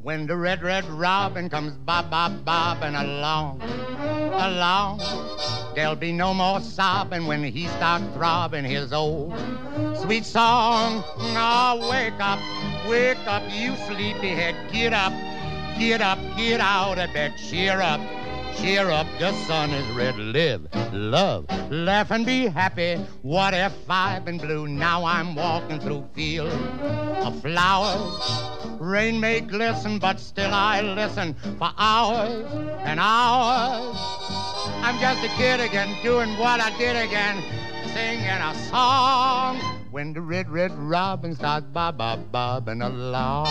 When the red, red robin comes bobbing along, along, there'll be no more sobbing when he starts throbbing his old sweet song. Now wake up, you sleepyhead, get up, get up, get out of bed, cheer up, the sun is red, live, love, laugh and be happy. What if I've been blue? Now I'm walking through fields of flowers. Rain may glisten, but still I listen for hours and hours. I'm just a kid again, doing what I did again, singing a song. When the red, red robin starts bobbing along.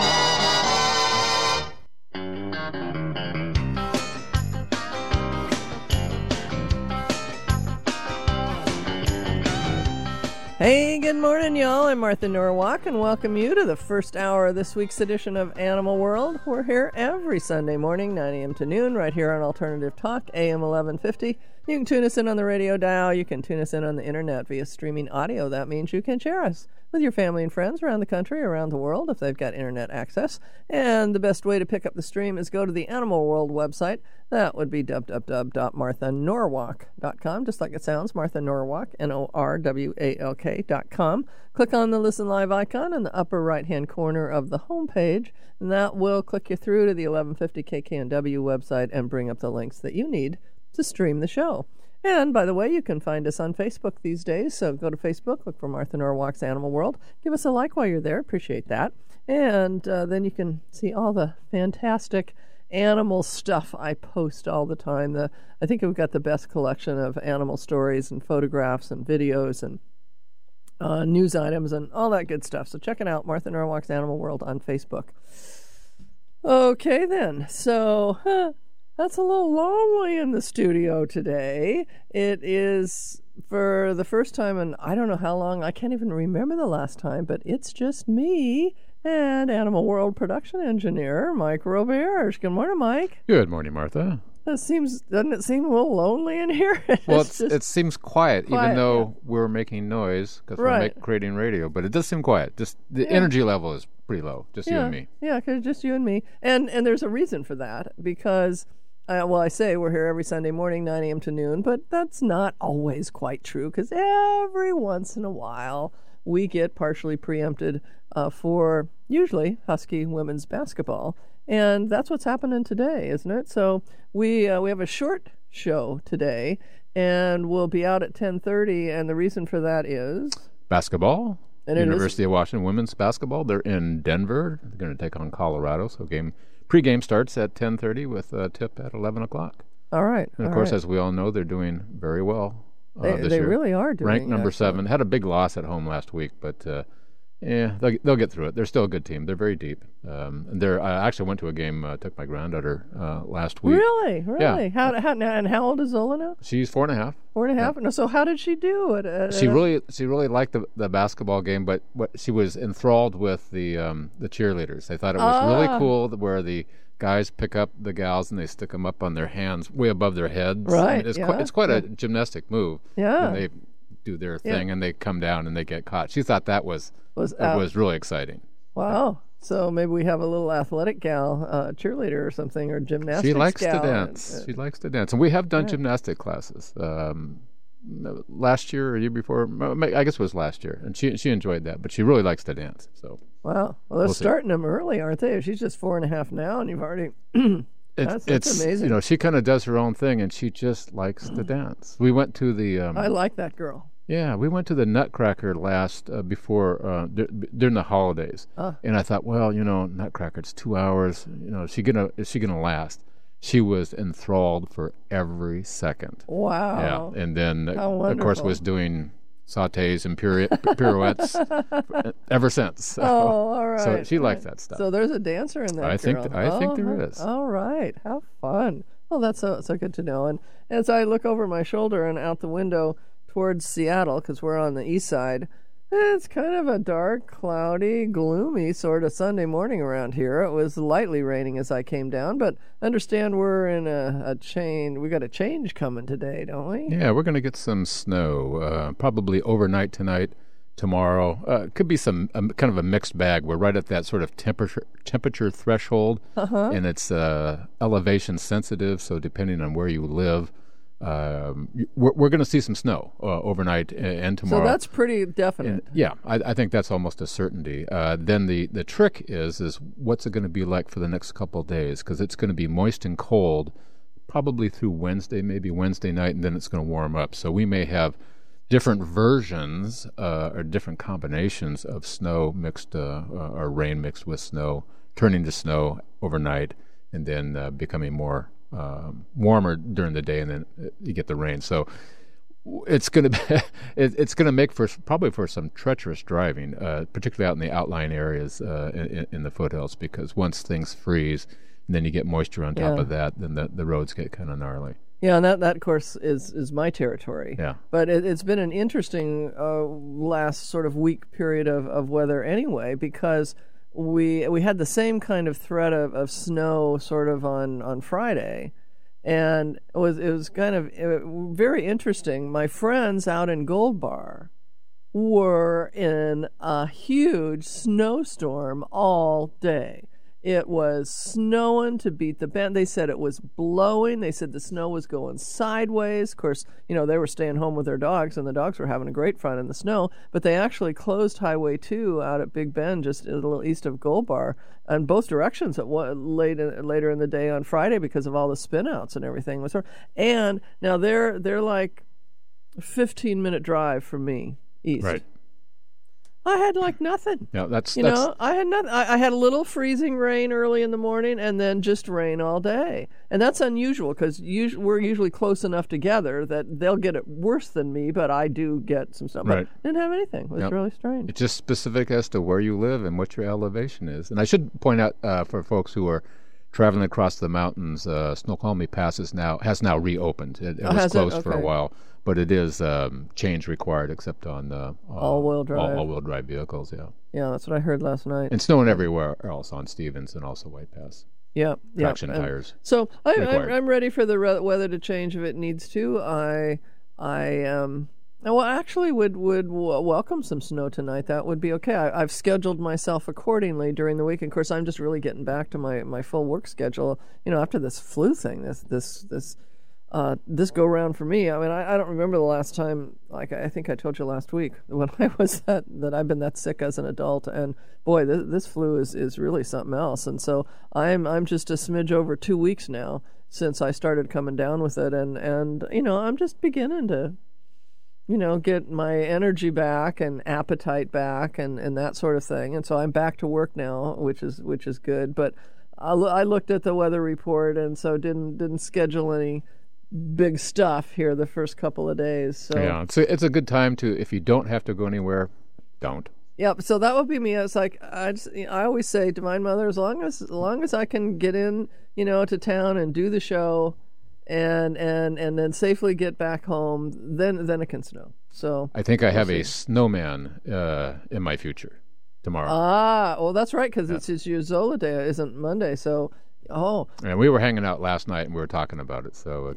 Hey, good morning, y'all. I'm Martha Norwalk, and welcome you to the first hour of this week's edition of Animal World. We're here every Sunday morning, 9 a.m. to noon, right here on Alternative Talk, AM 1150. You can tune us in on the radio dial. You can tune us in on the internet via streaming audio. That means you can share us with your family and friends around the country, around the world, if they've got internet access. And the best way to pick up the stream is go to the Animal World website. That would be www.marthanorwalk.com, just like it sounds, Martha Norwalk, Norwalk.com. Click on the Listen Live icon in the upper right-hand corner of the homepage, and that will click you through to the 1150 KKNW website and bring up the links that you need to stream the show. And, by the way, you can find us on Facebook these days, so go to Facebook, look for Martha Norwalk's Animal World. Give us a like while you're there. Appreciate that. And then you can see all the fantastic animal stuff I post all the time. I think we've got the best collection of animal stories and photographs and videos and news items and all that good stuff. So check it out, Martha Norwalk's Animal World on Facebook. Okay, then. So... that's a little lonely in the studio today. It is, for the first time in I don't know how long, I can't even remember the last time, but it's just me and Animal World production engineer, Mike Roberge. Good morning, Mike. Good morning, Martha. Doesn't it seem a little lonely in here? Well, it seems quiet, even though we're making noise because we're creating radio. But it does seem quiet. Just the energy level is pretty low, just you and me. Yeah, because just you and me. And there's a reason for that, because... I say we're here every Sunday morning, 9 a.m. to noon, but that's not always quite true, because every once in a while we get partially preempted for usually Husky women's basketball, and that's what's happening today, isn't it? So we have a short show today, and we'll be out at 10:30, and the reason for that is... basketball. And University of Washington women's basketball. They're in Denver. They're going to take on Colorado, so Pre-game starts at 10:30 with a tip at 11 o'clock. All right. And, of course, as we all know, they're doing very well this year. They really are doing. Ranked number 7. Had a big loss at home last week, but they'll get through it. They're still a good team. They're very deep. I actually went to a game, took my granddaughter last week. Really? Yeah. How old is Zola now? She's 4.5. 4.5? Yeah. So how did she do? She really liked the basketball game, but she was enthralled with the cheerleaders. They thought it was really cool where the guys pick up the gals and they stick them up on their hands way above their heads. Right. It's quite a gymnastic move. Yeah. And they do their thing and they come down and they get caught. She thought that was really exciting. Wow. So maybe we have a little athletic gal, cheerleader or something, or gymnastics gal. She likes to dance. And we have done gymnastic classes. Last year or year before, I guess it was last year. And she enjoyed that, but she really likes to dance. So. Wow. Well, they're starting them early, aren't they? She's just 4.5 now, and you've already... That's amazing. She kind of does her own thing, and she just likes to dance. We went to the... I like that girl. Yeah, we went to the Nutcracker during the holidays, and I thought, Nutcracker, it's 2 hours. Is she gonna last? She was enthralled for every second. Wow! Yeah, and then of course was doing sautés and pirouettes ever since. So, all right. So she likes that stuff. So there's a dancer in that. I think there is. All right, how fun! Well, that's so good to know. And as I look over my shoulder and out the window towards Seattle, because we're on the east side, it's kind of a dark, cloudy, gloomy sort of Sunday morning around here. It was lightly raining as I came down, but understand we're in a change. We got a change coming today, don't we? Yeah, we're going to get some snow, probably overnight tonight. tomorrow. Could be some kind of a mixed bag. We're right at that sort of temperature threshold, and it's elevation sensitive. So depending on where you live, we're going to see some snow overnight and tomorrow. So that's pretty definite. And, I think that's almost a certainty. Then the trick is what's it going to be like for the next couple of days, because it's going to be moist and cold probably through Wednesday, maybe Wednesday night, and then it's going to warm up. So we may have different versions or different combinations of snow mixed or rain mixed with snow, turning to snow overnight, and then becoming more warmer during the day, and then you get the rain. So it's going to it's going to make probably for some treacherous driving, particularly out in the outlying areas in the foothills, because once things freeze and then you get moisture on top of that, then the roads get kind of gnarly. Yeah, and that of course is my territory. Yeah, but it's been an interesting last sort of week period of weather anyway, because we had the same kind of threat of snow sort of on Friday, and it was kind of very interesting. My friends out in Gold Bar were in a huge snowstorm all day. It was snowing to beat the band. They said it was blowing. They said the snow was going sideways. Of course, they were staying home with their dogs, and the dogs were having a great fun in the snow. But they actually closed Highway 2 out at Big Bend, just a little east of Gold Bar, in both directions later in the day on Friday because of all the spin-outs and everything. And now they're like a 15-minute drive from me east. Right. I had like nothing. Yeah, that's I had nothing. I had a little freezing rain early in the morning, and then just rain all day. And that's unusual because we're usually close enough together that they'll get it worse than me, but I do get some stuff. Right. But didn't have anything. It was really strange. It's just specific as to where you live and what your elevation is. And I should point out for folks who are traveling across the mountains, Snoqualmie Pass has now reopened. It was closed for a while. But it is change required, except on all-wheel drive. All-wheel drive vehicles, yeah. Yeah, that's what I heard last night. And snowing everywhere else on Stevens and also White Pass. Yeah, traction tires. So I'm ready for the weather to change if it needs to. I actually would welcome some snow tonight. That would be okay. I've scheduled myself accordingly during the week. And of course, I'm just really getting back to my full work schedule. After this flu thing, this go round for me. I mean, I don't remember the last time. Like I think I told you last week when I was that I've been that sick as an adult. And boy, this flu is really something else. And so I'm just a smidge over 2 weeks now since I started coming down with it. And I'm just beginning to get my energy back and appetite back and that sort of thing. And so I'm back to work now, which is good. But I looked at the weather report and so didn't schedule any big stuff here the first couple of days. So yeah, it's a good time to, if you don't have to go anywhere, don't. Yeah, so that would be me. It's like I always say to my mother, as long as I can get in, to town and do the show, and then safely get back home, then it can snow. So I think I have a snowman in my future tomorrow. Well, that's right, because it's your Zola Day, isn't Monday, so. Oh, and we were hanging out last night and we were talking about it. So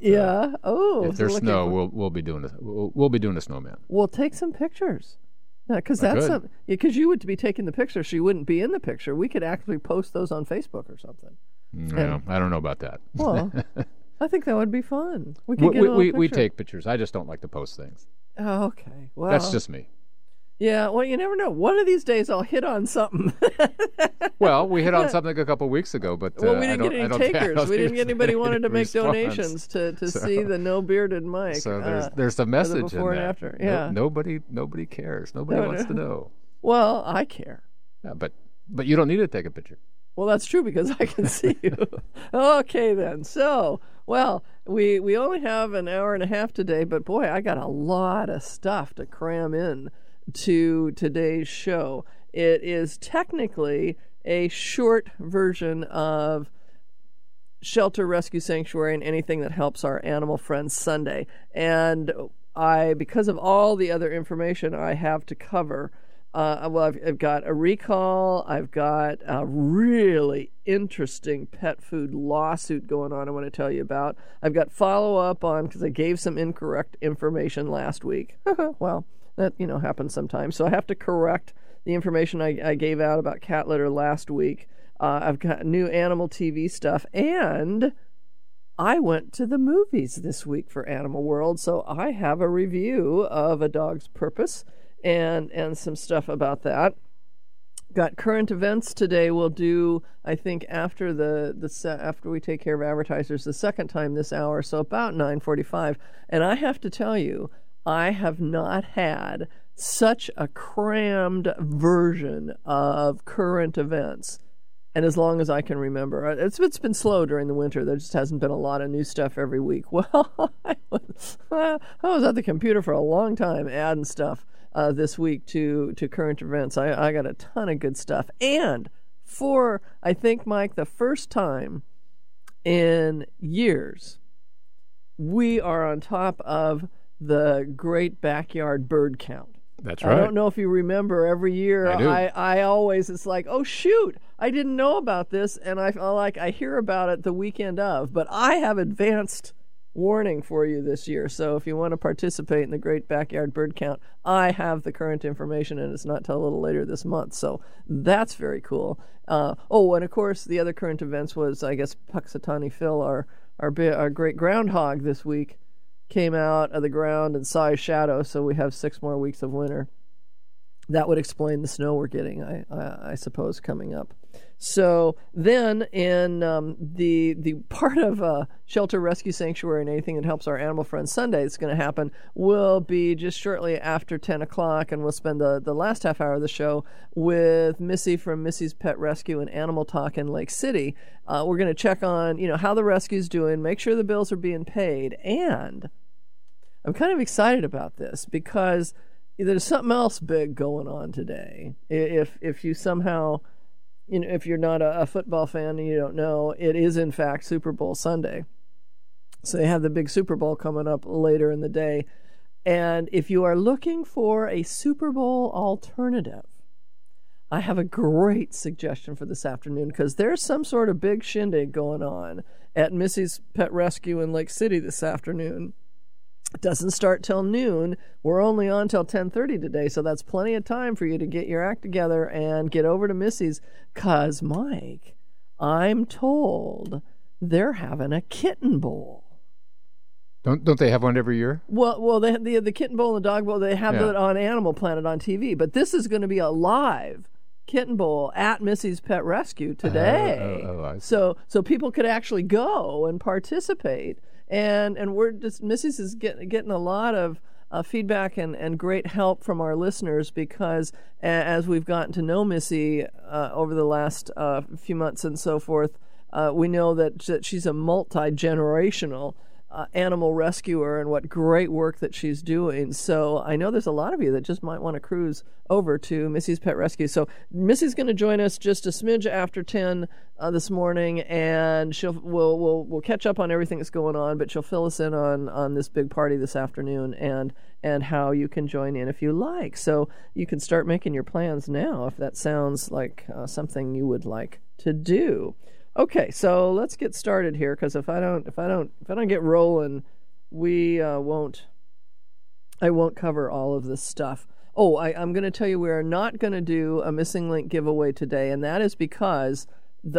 if there's snow, we'll be doing a snowman. We'll take some pictures. Yeah, because you would be taking the picture, so you wouldn't be in the picture. We could actually post those on Facebook or something. Yeah, I don't know about that. Well, I think that would be fun. We take pictures. I just don't like to post things. Oh, okay. Well, that's just me. Yeah, well, you never know. One of these days I'll hit on something. Well, we hit on something a couple of weeks ago, but we didn't get any takers. We didn't get anybody wanted to make donations to see the no bearded Mike. So there's a message before in and that. After. Yeah. Nobody cares. Nobody wants to know. Well, I care. Yeah, but you don't need to take a picture. Well, that's true because I can see you. Okay, then. So, well, we only have an hour and a half today, but boy, I got a lot of stuff to cram in to today's show. It is technically a short version of Shelter, Rescue, Sanctuary, and anything that helps our animal friends Sunday. And because of all the other information I have to cover, I've got a recall. I've got a really interesting pet food lawsuit going on I want to tell you about. I've got follow-up on, because I gave some incorrect information last week. Well, That, happens sometimes. So I have to correct the information I gave out about cat litter last week. I've got new animal TV stuff, and I went to the movies this week for Animal World, so I have a review of A Dog's Purpose and some stuff about that. Got current events today. We'll do, I think, after after we take care of advertisers the second time this hour, so about 9:45. And I have to tell you, I have not had such a crammed version of current events, and as long as I can remember. It's been slow during the winter. There just hasn't been a lot of new stuff every week. Well, I was at the computer for a long time adding stuff this week to current events. I got a ton of good stuff. And for, I think, Mike, the first time in years, we are on top of the Great Backyard Bird Count. That's right. I don't know if you remember, every year I do. I always, it's like, oh shoot, I didn't know about this, and I hear about it the weekend of, but I have advanced warning for you this year. So if you want to participate in the Great Backyard Bird Count, I have the current information, and it's not till a little later this month. So that's very cool. And of course, the other current events was, I guess, Puxatawny Phil, our great groundhog this week, came out of the ground and saw his shadow, so we have 6 more weeks of winter. That would explain the snow we're getting, I suppose, coming up. So then in the part of Shelter Rescue Sanctuary and anything that helps our animal friends Sunday that's going to happen will be just shortly after 10 o'clock, and we'll spend the last half hour of the show with Missy from Missy's Pet Rescue and Animal Talk in Lake City. We're going to check on how the rescue's doing, make sure the bills are being paid, and I'm kind of excited about this because there's something else big going on today. If you somehow, if you're not a football fan and you don't know, it is in fact Super Bowl Sunday. So they have the big Super Bowl coming up later in the day. And if you are looking for a Super Bowl alternative, I have a great suggestion for this afternoon, because there's some sort of big shindig going on at Missy's Pet Rescue in Lake City this afternoon. It doesn't start till noon. We're only on till 10:30 today, so that's plenty of time for you to get your act together and get over to Missy's, 'cause, Mike, I'm told they're having a kitten bowl. Don't they have one every year? Well, they have the kitten bowl and the dog bowl. They have it on Animal Planet on TV, but this is going to be a live kitten bowl at Missy's Pet Rescue today. I see. So people could actually go and participate. And we're just, Missy's is getting a lot of feedback and great help from our listeners, because as we've gotten to know Missy over the last few months and so forth, we know that she's a multi-generational animal rescuer, and what great work that she's doing. So I know there's a lot of you that just might want to cruise over to Missy's Pet Rescue. So Missy's going to join us just a smidge after 10 this morning, and we'll catch up on everything that's going on, but she'll fill us in on this big party this afternoon and how you can join in if you like. So you can start making your plans now if that sounds like something you would like to do. Okay, so let's get started here, because if I don't get rolling, I won't cover all of this stuff. Oh, I'm going to tell you we are not going to do a Missing Link giveaway today, and that is because the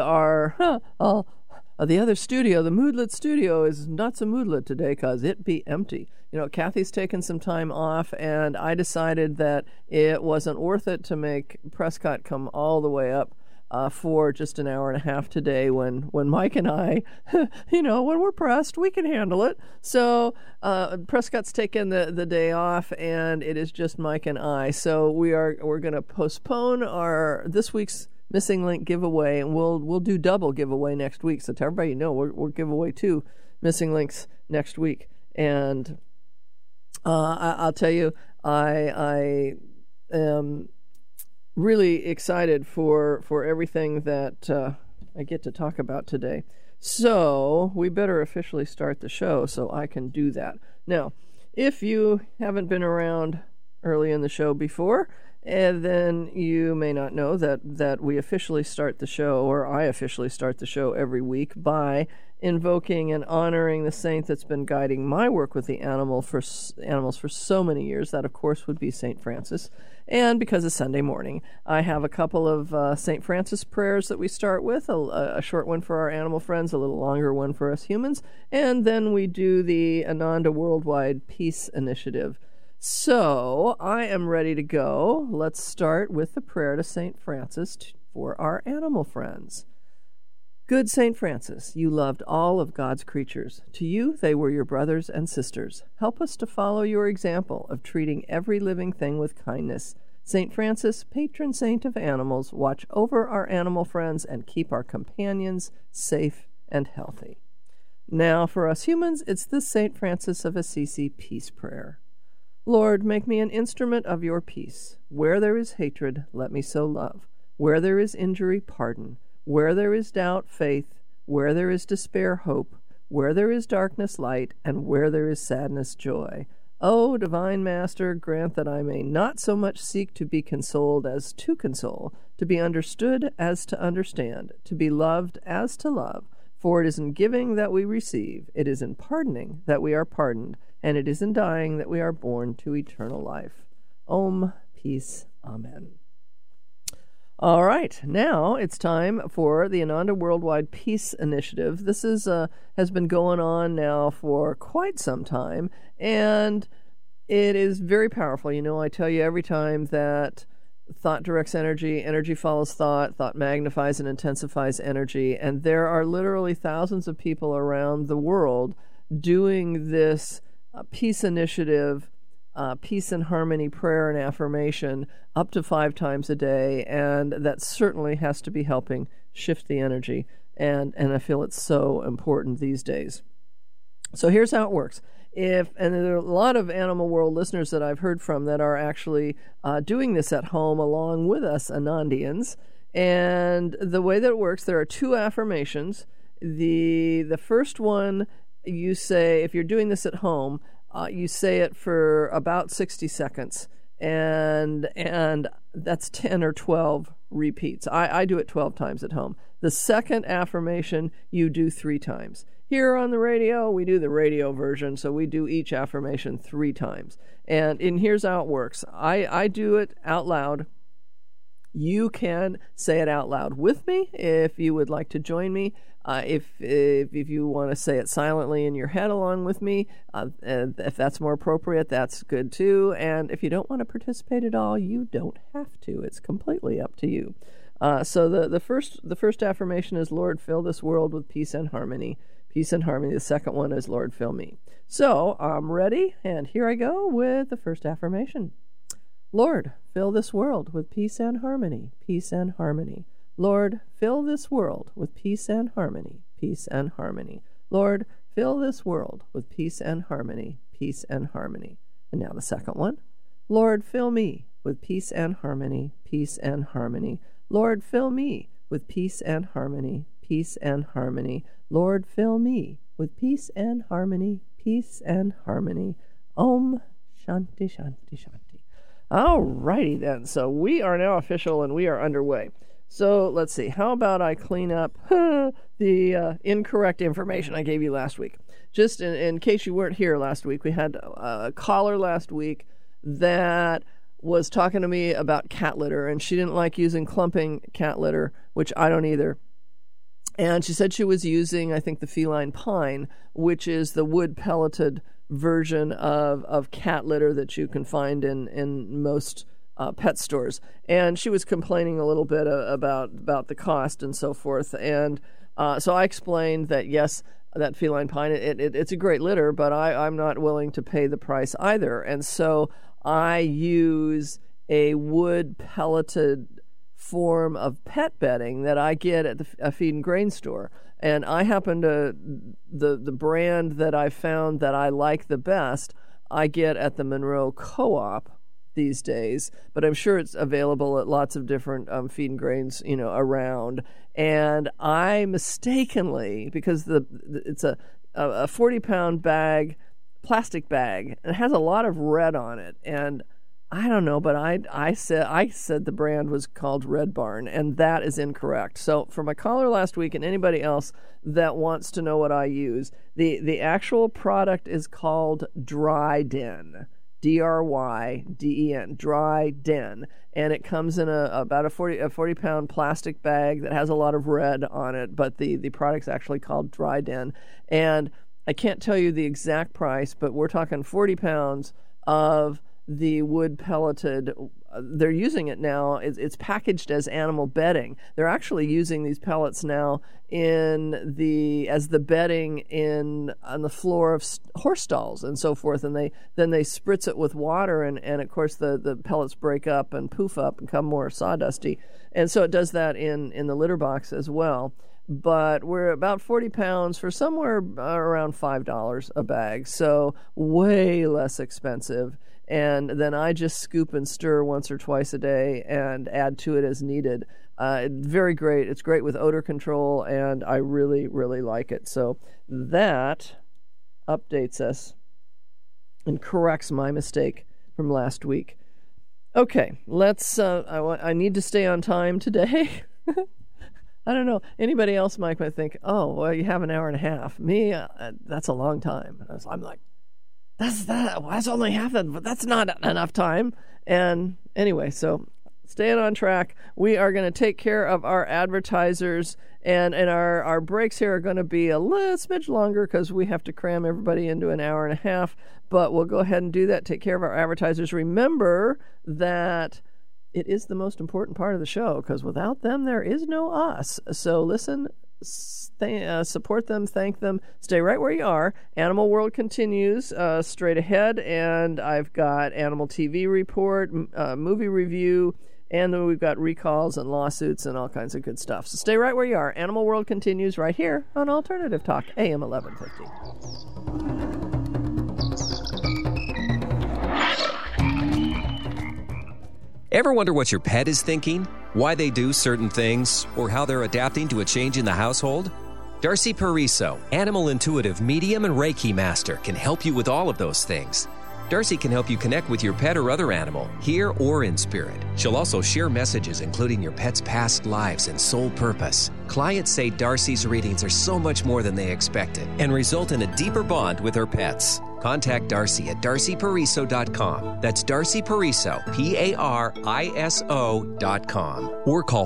other studio, the Moodlet studio, is not so moodlet today because it be empty. Kathy's taken some time off, and I decided that it wasn't worth it to make Prescott come all the way up for just an hour and a half today when Mike and I, when we're pressed, we can handle it. So Prescott's taken the day off, and it is just Mike and I. So we're going to postpone this week's Missing Link giveaway, and we'll do double giveaway next week. So to everybody we'll give away 2 Missing Links next week. And I'll tell you, I am really excited for everything that I get to talk about today. So we better officially start the show so I can do that. Now, if you haven't been around early in the show before And then you may not know that we officially start the show, or I officially start the show every week by invoking and honoring the saint that's been guiding my work with the animals for so many years. That, of course, would be St. Francis. And because it's Sunday morning, I have a couple of St. Francis prayers that we start with, a short one for our animal friends, a little longer one for us humans, and then we do the Ananda Worldwide Peace Initiative. So I am ready to go. Let's start with the prayer to St. Francis for our animal friends. Good St. Francis, you loved all of God's creatures. To you, they were your brothers and sisters. Help us to follow your example of treating every living thing with kindness. St. Francis, patron saint of animals, watch over our animal friends and keep our companions safe and healthy. Now, for us humans, it's the St. Francis of Assisi peace prayer. Lord, make me an instrument of your peace. Where there is hatred, let me sow love. Where there is injury, pardon. Where there is doubt, faith. Where there is despair, hope. Where there is darkness, light. And where there is sadness, joy. O Divine Master, grant that I may not so much seek to be consoled as to console, to be understood as to understand, to be loved as to love. For it is in giving that we receive, it is in pardoning that we are pardoned, and it is in dying that we are born to eternal life. Om, peace, amen. All right, now it's time for the Ananda Worldwide Peace Initiative. This has been going on now for quite some time, and it is very powerful. You know, I tell you every time that thought directs energy, energy follows thought magnifies and intensifies energy, and there are literally thousands of people around the world doing this peace initiative, peace and harmony prayer and affirmation up to 5 times a day, and that certainly has to be helping shift the energy, and I feel it's so important these days. So here's how it works. And there are a lot of Animal World listeners that I've heard from that are actually doing this at home along with us Anandians. And the way that it works, there are 2 affirmations. The first one, you say, if you're doing this at home, you say it for about 60 seconds. And that's 10 or 12 repeats. I do it 12 times at home. The second affirmation, you do 3 times. Here on the radio, we do the radio version, so we do each affirmation 3 times. And here's how it works. I do it out loud. You can say it out loud with me if you would like to join me. If you want to say it silently in your head along with me, if that's more appropriate, that's good too. And if you don't want to participate at all, you don't have to. It's completely up to you. So the first affirmation is, Lord, fill this world with peace and harmony. Peace and harmony. The second one is, Lord, fill me. So I'm ready, and here I go with the first affirmation. Lord, fill this world with peace and harmony. Peace and harmony. Lord, fill this world with peace and harmony. Peace and harmony. Lord, fill this world with peace and harmony. Peace and harmony. And now the second one. Lord, fill me with peace and harmony. Peace and harmony. Lord, fill me with peace and harmony. Peace and harmony. Lord, fill me with peace and harmony. Peace and harmony. Om Shanti Shanti Shanti. All righty then. So we are now official and we are underway. So let's see. How about I clean up the incorrect information I gave you last week? Just in case you weren't here last week, we had a caller last week that was talking to me about cat litter, and she didn't like using clumping cat litter, which I don't either. And she said she was using, I think, the feline pine, which is the wood pelleted version of cat litter that you can find in most pet stores. And she was complaining a little bit about the cost and so forth. And so I explained that, yes, that feline pine, it's a great litter, but I'm not willing to pay the price either. And so I use a wood pelleted form of pet bedding that I get at a feed and grain store. And I happen to, the brand that I found that I like the best, I get at the Monroe Co-op these days, but I'm sure it's available at lots of different feed and grains, around. And I mistakenly, because it's a 40-pound bag, plastic bag, and it has a lot of red on it, and I don't know, but I said the brand was called Red Barn, and that is incorrect. So for my caller last week and anybody else that wants to know what I use, the actual product is called Dryden. Dryden, Dryden, and it comes in about a 40-pound plastic bag that has a lot of red on it, but the product's actually called Dryden, and I can't tell you the exact price, but we're talking 40 pounds of the wood pelleted. They're using it now. It's packaged as animal bedding. They're actually using these pellets now as the bedding on the floor of horse stalls and so forth. And they spritz it with water, and of course the pellets break up and poof up and become more sawdusty. And so it does that in the litter box as well. But we're about 40 pounds for somewhere around $5 a bag, so way less expensive. And then I just scoop and stir once or twice a day and add to it as needed. Very great. It's great with odor control, and I really, really like it. So that updates us and corrects my mistake from last week. Okay, let's. I need to stay on time today. I don't know. Anybody else might think, oh, well, you have an hour and a half. Me, that's a long time. I'm like, that's only half that, but that's not enough time. And anyway, so staying on track, we are going to take care of our advertisers, and our breaks here are going to be a little smidge longer because we have to cram everybody into an hour and a half, but we'll go ahead and do that, take care of our advertisers. Remember that it is the most important part of the show, because without them, there is no us. So listen, support them, thank them, stay right where you are. Animal World continues straight ahead, and I've got Animal TV report, movie review, and then we've got recalls and lawsuits and all kinds of good stuff. So stay right where you are. Animal World continues right here on Alternative Talk, AM 1150. Ever wonder what your pet is thinking, why they do certain things, or how they're adapting to a change in the household? Darcy Pariso, Animal Intuitive Medium and Reiki Master, can help you with all of those things. Darcy can help you connect with your pet or other animal, here or in spirit. She'll also share messages including your pet's past lives and soul purpose. Clients say Darcy's readings are so much more than they expected and result in a deeper bond with her pets. Contact Darcy at darcypariso.com. That's Darcy Pariso, Pariso.com. Or call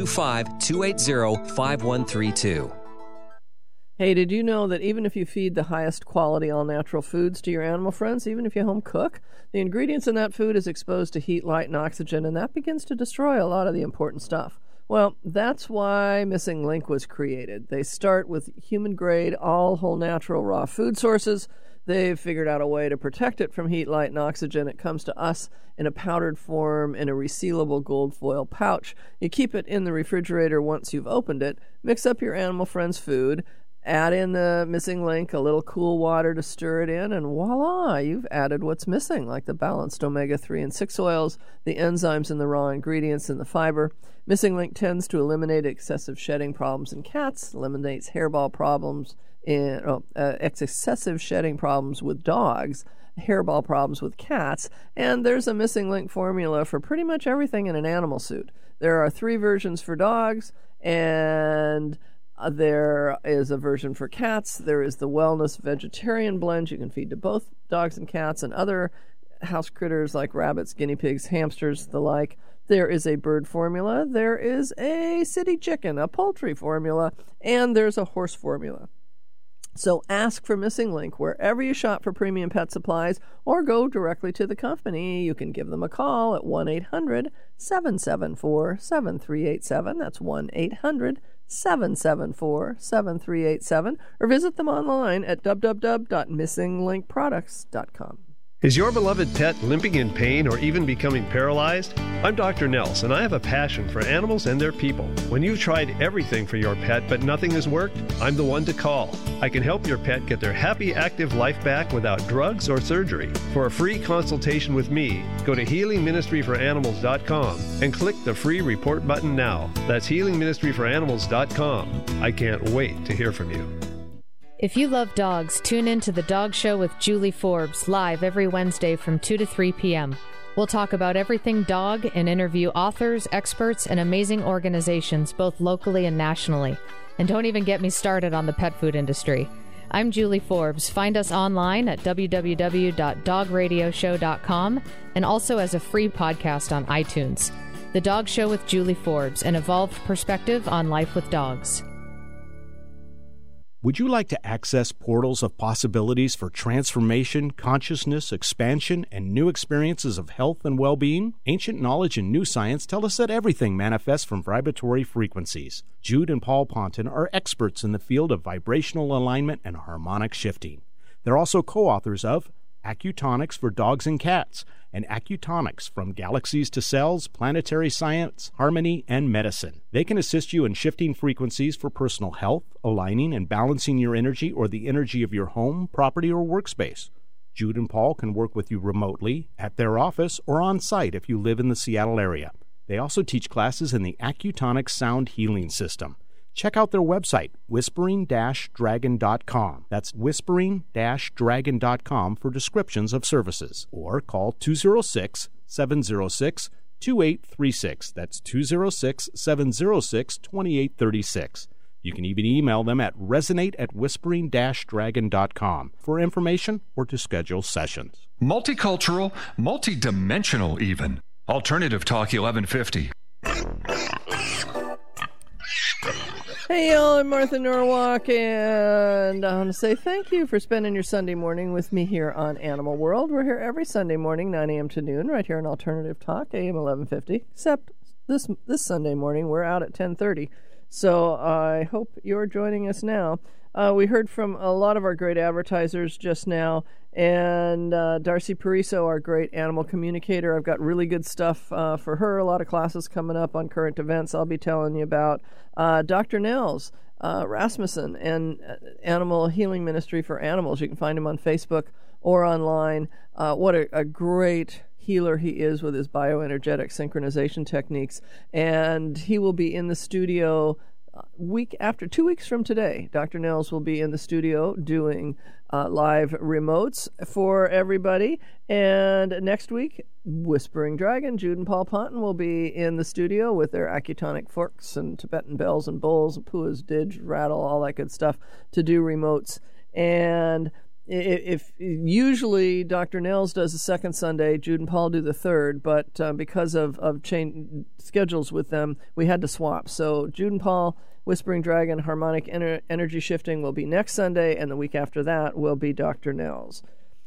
425-280-5132. Hey, did you know that even if you feed the highest quality all-natural foods to your animal friends, even if you home cook, the ingredients in that food is exposed to heat, light, and oxygen, and that begins to destroy a lot of the important stuff? Well, that's why Missing Link was created. They start with human-grade, all whole natural raw food sources. They've figured out a way to protect it from heat, light, and oxygen. It comes to us in a powdered form in a resealable gold foil pouch. You keep it in the refrigerator once you've opened it. Mix up your animal friend's food. Add in the Missing Link, a little cool water to stir it in, and voila, you've added what's missing, like the balanced omega-3 and 6 oils, the enzymes in the raw ingredients, and the fiber. Missing Link tends to eliminate excessive shedding problems in cats, eliminates hairball problems, excessive shedding problems with dogs, hairball problems with cats, and there's a Missing Link formula for pretty much everything in an animal suit. There are 3 versions for dogs, and there is a version for cats. There is the Wellness Vegetarian Blend. You can feed to both dogs and cats and other house critters like rabbits, guinea pigs, hamsters, the like. There is a bird formula. There is a city chicken, a poultry formula, and there's a horse formula. So ask for Missing Link wherever you shop for premium pet supplies, or go directly to the company. You can give them a call at 1-800-774-7387. That's 1-800-774-7387, or visit them online at www.missinglinkproducts.com. Is your beloved pet limping in pain or even becoming paralyzed? I'm Dr. Nels, and I have a passion for animals and their people. When you've tried everything for your pet but nothing has worked, I'm the one to call. I can help your pet get their happy, active life back without drugs or surgery. For a free consultation with me, go to healingministryforanimals.com and click the free report button now. That's healingministryforanimals.com. I can't wait to hear from you. If you love dogs, tune in to The Dog Show with Julie Forbes, live every Wednesday from 2 to 3 p.m. We'll talk about everything dog and interview authors, experts, and amazing organizations, both locally and nationally. And don't even get me started on the pet food industry. I'm Julie Forbes. Find us online at www.dogradioshow.com and also as a free podcast on iTunes. The Dog Show with Julie Forbes, an evolved perspective on life with dogs. Would you like to access portals of possibilities for transformation, consciousness, expansion, and new experiences of health and well-being? Ancient knowledge and new science tell us that everything manifests from vibratory frequencies. Jude and Paul Ponton are experts in the field of vibrational alignment and harmonic shifting. They're also co-authors of Acutonics for Dogs and Cats, and Acutonics from Galaxies to Cells, Planetary Science, Harmony, and Medicine. They can assist you in shifting frequencies for personal health, aligning and balancing your energy or the energy of your home, property, or workspace. Jude and Paul can work with you remotely, at their office, or on site if you live in the Seattle area. They also teach classes in the Acutonics Sound Healing System. Check out their website, whispering-dragon.com. That's whispering-dragon.com for descriptions of services. Or call 206-706-2836. That's 206-706-2836. You can even email them at resonate@whispering-dragon.com for information or to schedule sessions. Multicultural, multidimensional even. Alternative Talk 1150. Hey y'all, I'm Martha Norwalk, and I want to say thank you for spending your Sunday morning with me here on Animal World. We're here every Sunday morning, 9 a.m. to noon, right here on Alternative Talk, AM 1150, except this Sunday morning we're out at 10:30, so I hope you're joining us now. We heard from a lot of our great advertisers just now, and Darcy Pariso, our great animal communicator. I've got really good stuff for her, a lot of classes coming up on current events I'll be telling you about. Dr. Nels Rasmussen and Animal Healing Ministry for Animals. You can find him on Facebook or online. What a great healer he is with his bioenergetic synchronization techniques. And he will be in the studio 2 weeks from today. Dr. Nels will be in the studio doing live remotes for everybody. And next week, Whispering Dragon, Jude and Paul Ponton will be in the studio with their acutonic forks and Tibetan bells and bowls, puas, didge, rattle, all that good stuff to do remotes. And if usually Dr. Nels does the second Sunday, Jude and Paul do the third, but because of change schedules with them, we had to swap. So Jude and Paul, Whispering Dragon, Harmonic Energy Shifting will be next Sunday, and the week after that will be Dr. Nels.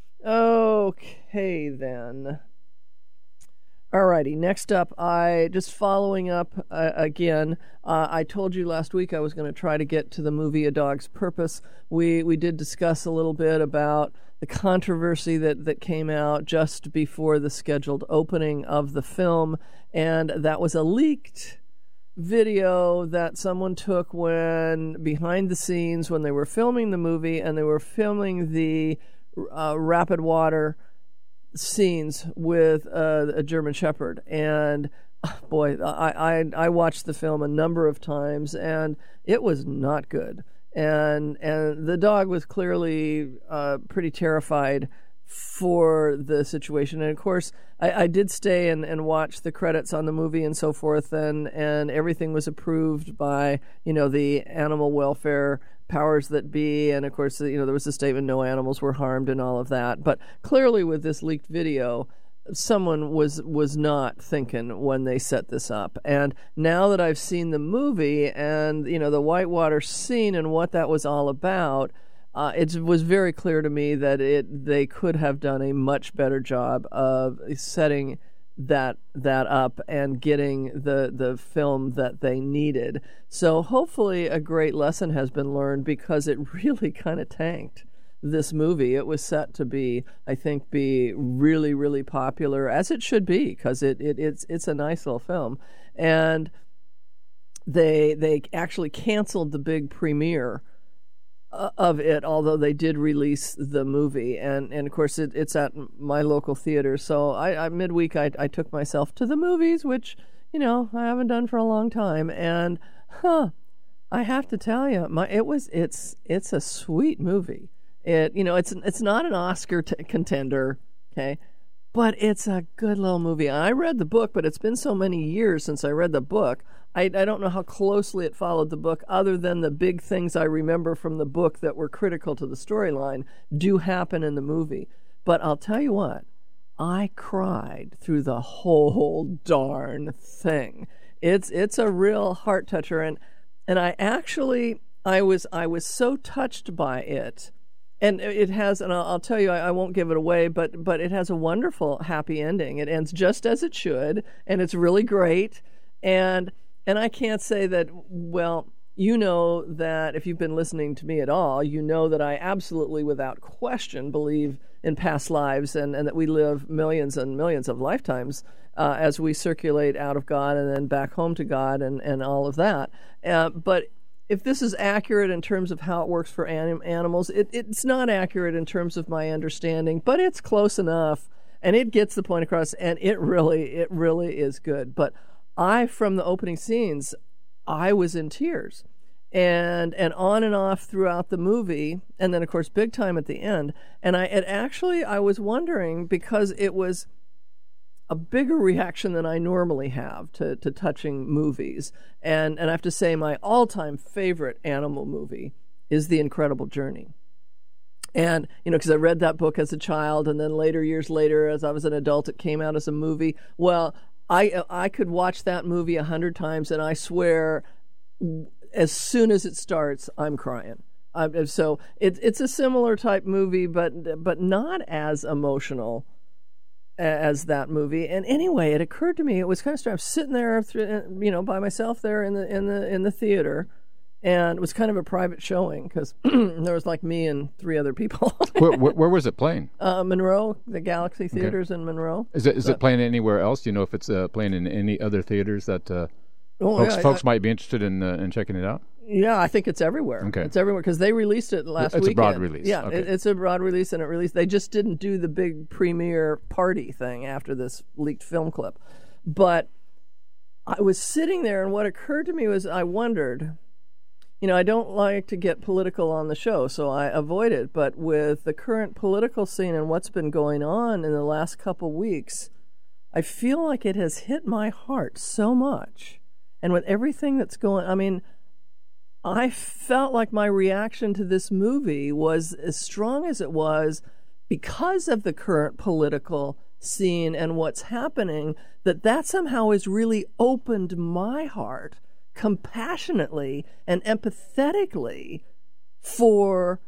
Okay, then. Alrighty, next up, just following up again, I told you last week I was going to try to get to the movie A Dog's Purpose. We did discuss a little bit about the controversy that came out just before the scheduled opening of the film, and that was a leaked video that someone took when behind the scenes when they were filming the movie, and they were filming the rapid water scenes with a German Shepherd. And boy, I watched the film a number of times, and it was not good. And the dog was clearly pretty terrified for the situation. And of course, I did stay and watch the credits on the movie and so forth, and everything was approved by the animal welfare powers that be, and of course there was a statement no animals were harmed and all of that. But clearly with this leaked video, someone was not thinking when they set this up. And now that I've seen the movie and the whitewater scene and what that was all about, it was very clear to me that they could have done a much better job of setting that up and getting the film that they needed. So hopefully a great lesson has been learned, because it really kind of tanked this movie. It was set to be really, really popular, as it should be, because it's a nice little film. And they actually canceled the big premiere of it, although they did release the movie, and of course it's at my local theater. So I midweek I took myself to the movies, which I haven't done for a long time, and I have to tell you, it's a sweet movie. It's not an Oscar contender, okay, But it's a good little movie. I read the book, but it's been so many years since I read the book. I don't know how closely it followed the book, other than the big things I remember from the book that were critical to the storyline do happen in the movie. But I'll tell you what, I cried through the whole darn thing. It's a real heart toucher, and I was so touched by it. And it has, and I'll tell you, I won't give it away, but it has a wonderful happy ending. It ends just as it should, and it's really great. And I can't say that, well, you know that if you've been listening to me at all, you know that I absolutely, without question, believe in past lives and that we live millions and millions of lifetimes as we circulate out of God and then back home to God and all of that. But if this is accurate in terms of how it works for animals, it's not accurate in terms of my understanding, but it's close enough, and it gets the point across, and it really is good. But from the opening scenes, I was in tears, and on and off throughout the movie, and then of course big time at the end. And I was wondering, because it was a bigger reaction than I normally have to touching movies. And I have to say, my all-time favorite animal movie is The Incredible Journey. And, because I read that book as a child, and then years later, as I was an adult, it came out as a movie. Well, I could watch that movie 100 times, and I swear, as soon as it starts, I'm crying. So it's a similar type movie, but not as emotional as that movie. And anyway, it occurred to me, it was kind of strange. I was sitting there, by myself there in the theater, and it was kind of a private showing because there was like me and 3 other people. Where was it playing? Monroe, the Galaxy Theaters in Monroe. Is it playing anywhere else? Do you know if it's playing in any other theaters that folks might be interested in checking it out? Yeah, I think it's everywhere. Okay. It's everywhere because they released it last weekend. It's a broad release. Yeah, okay. It's a broad release, and they just didn't do the big premiere party thing after this leaked film clip. But I was sitting there, and what occurred to me was I wondered, I don't like to get political on the show, so I avoid it. But with the current political scene and what's been going on in the last couple weeks, I feel like it has hit my heart so much. And with everything that's going, I felt like my reaction to this movie was as strong as it was because of the current political scene and what's happening, that somehow has really opened my heart compassionately and empathetically for,